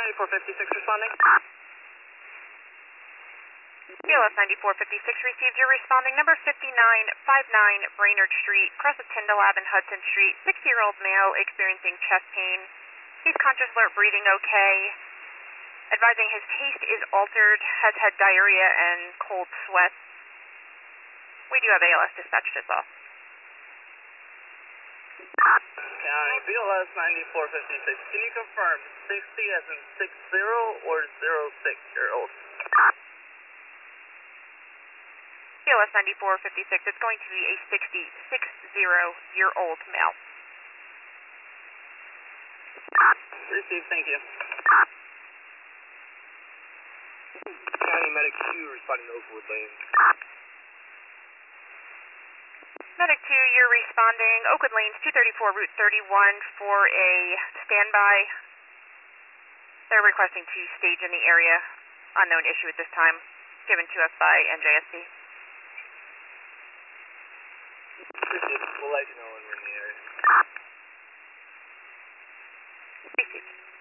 9456 responding. BLS 9456 received your responding number 5959 Brainerd Street, across the Tyndall Ave and Hudson Street. 60-year-old male experiencing chest pain. He's conscious, alert, breathing okay. Advising his taste is altered, has had diarrhea and cold sweat. We do have ALS dispatched as well. County BLS 9456. Can you confirm 60 as in 60 or 06-year-old? BLS 9456, it's going to be a 60-year-old male. Received, thank you. County Medic 2 responding to Oakwood Lane. Medic 2, you're responding Oakwood Lanes 234 Route 31 for a standby. They're requesting to stage in the area. Unknown issue at this time. Given to us by NJSC. We'll let you know when we're in the area. Received.